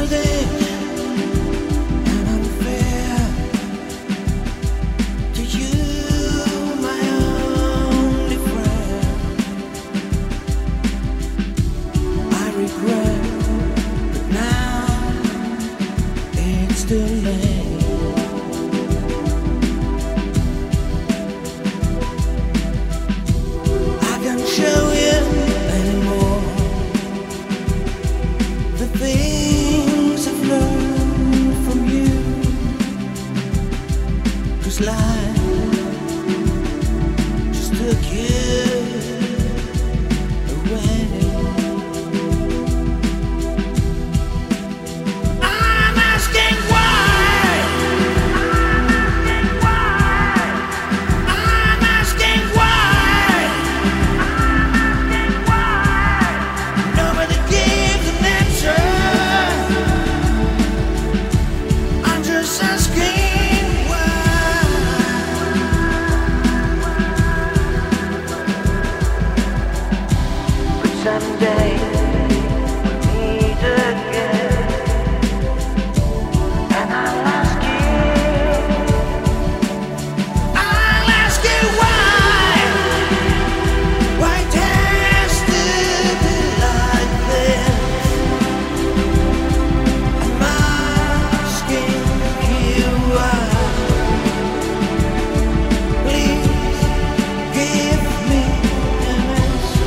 childish and unfair to you, my only friend. I regret, but now it's too late. I can't show you anymore the things I've learned from you, 'cause life just took you away. I'm asking why. I'm asking why. Nobody gives an answer. I'm just asking why. But someday we'll meet again, and I'll ask you why. Why it has to be like this? I'm asking you why. Please give me an answer.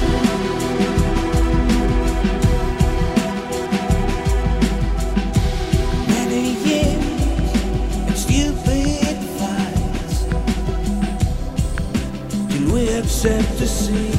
Many years and stupid fights till we accept to see